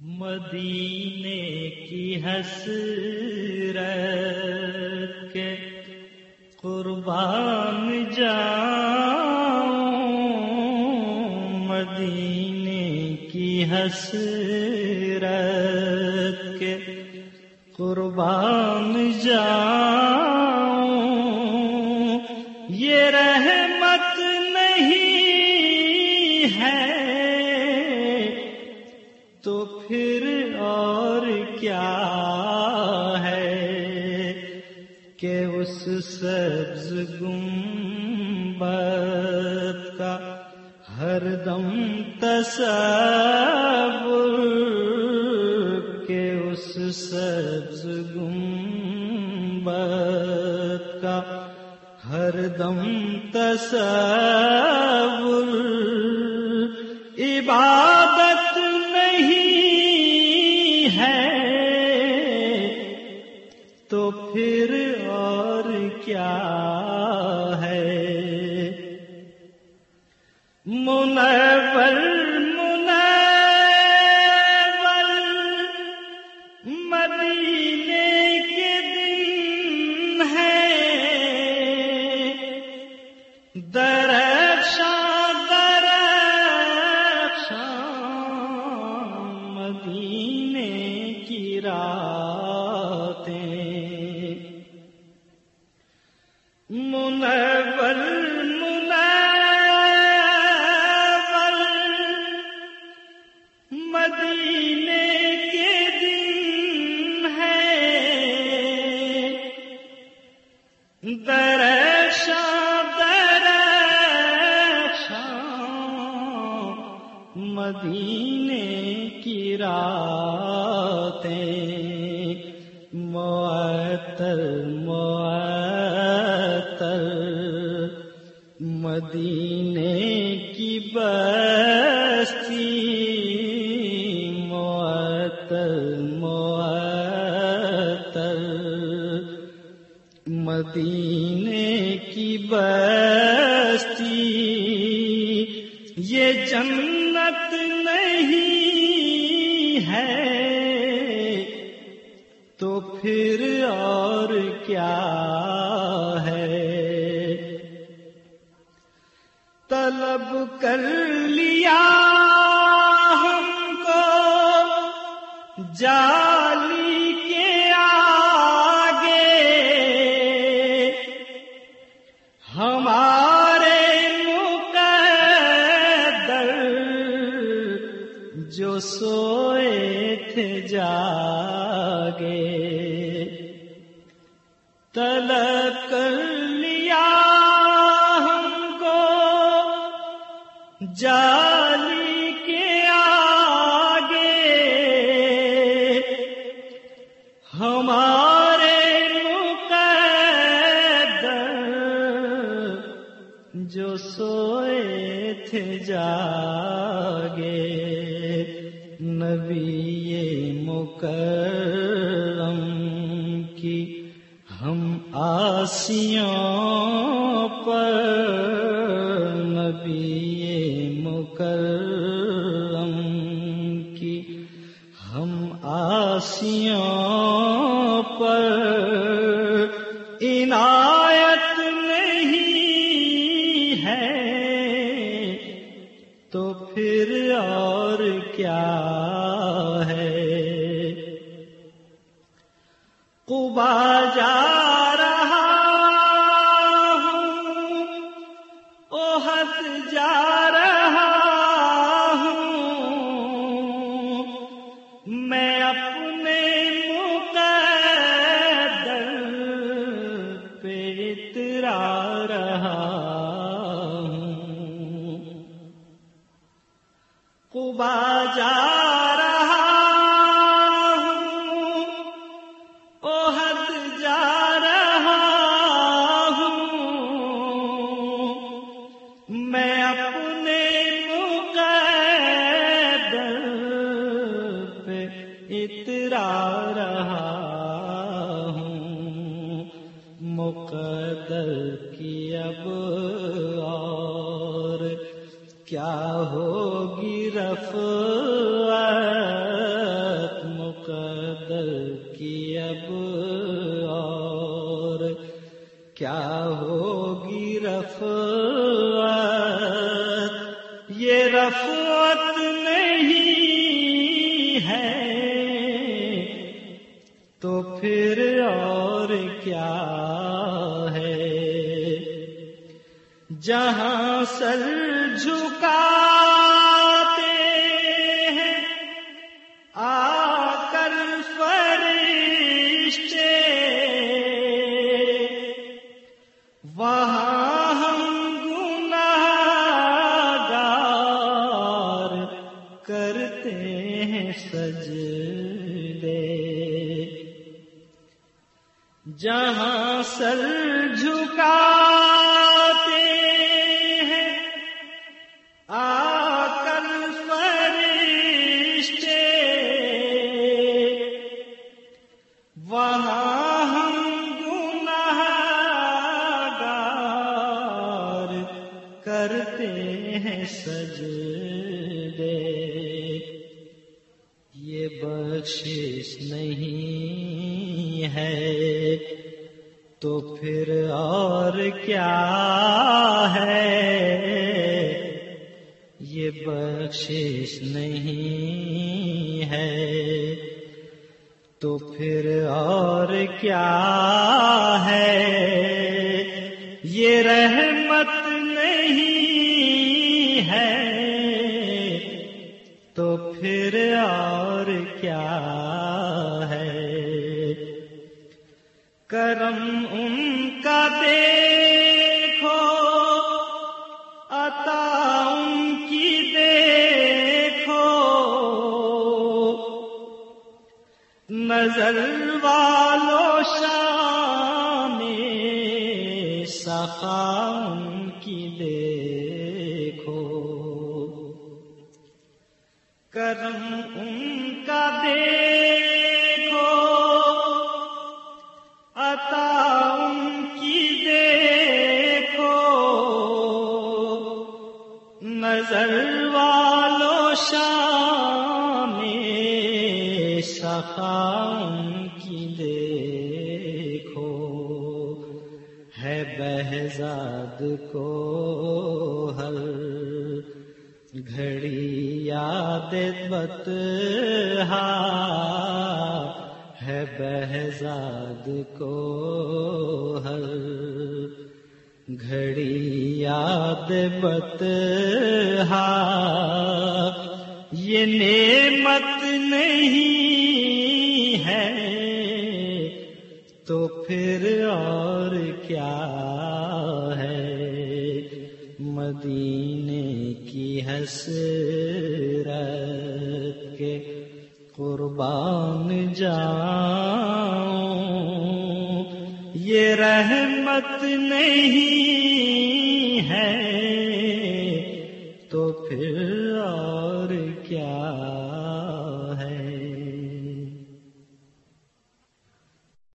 مدینے کی حسرت کے قربان جاؤں، مدینے کی حسرت کے قربان جاؤں، یہ رحمت نہیں ہے تو پھر اور کیا ہے کہ اس سبز گنبد کا ہر دم تصور، کہ اس سبز گنبد کا ہر دم تصور، عبادت نہیں ہے تو پھر اور کیا ہے؟ منور منور مدینے کے دن ہے، درخشاں درخشاں مدینے کی راتیں، منور منور مدینے کے دن ہے، درخشاں درخشاں مدینے کی راتیں، معطر معطر مدینے کی بستی، معطر معطر مدینے کی بستی، یہ جنت نہیں ہے تو پھر اور کیا ہے؟ طلب کر لیا ہم کو جالی کے آگے، ہمارے مقدر جو سوئے تھے جاگے، طلب کر لیا ہم کو جالی کے آگے، ہمارے مقدر جو سوئے تھے جاگے، نبی مکرم کی ہم آسیوں پر، نبی مکرم کی ہم آسیوں پر عنایت نہیں ہے تو پھر اور کیا ہے؟ قبا جا رہا ہوں، احد جا رہا ہوں، میں اپنے مقدر پہ اترا رہا ہوں، قبا جا رہا ہوں، احد جا رہا ہوں، میں اپنے مقدر پہ اترا رہا ہوں، مقدر کی اب اور کیا ہوگی رفعت پھر اور کیا ہے؟ جہاں سر جھکاتے ہیں آ کر فرشتے، وہاں ہم گناہگار کرتے ہیں سجدے۔ جہاں سر جھکاتے ہیں آ کر فرشتے، وہاں ہم گناہگار کرتے ہیں سجدے۔ یہ بخشش نہیں ہے تو پھر اور کیا ہے؟ یہ بخشش نہیں ہے تو پھر اور کیا ہے؟ یہ رحمت نہیں ہے تو پھر اور کیا ہے؟ کرم ان کا دیکھو، عطا ان کی دیکھو، نظر والو شام سخا ان کی دیکھو۔ کرم ان کا دیکھو، عطا ان کی دیکھو، نظر والو شام سخا ان کی دیکھو۔ ہے بہزاد کو ہر گھڑی یاد بطحا، ہے بہزاد کو ہر گھڑی یاد بطحا۔ یہ نعمت نہیں ہے تو پھر اور کیا ہے؟ مدینے کی حسرت کے قربان جاؤں، یہ رحمت نہیں ہے تو پھر اور کیا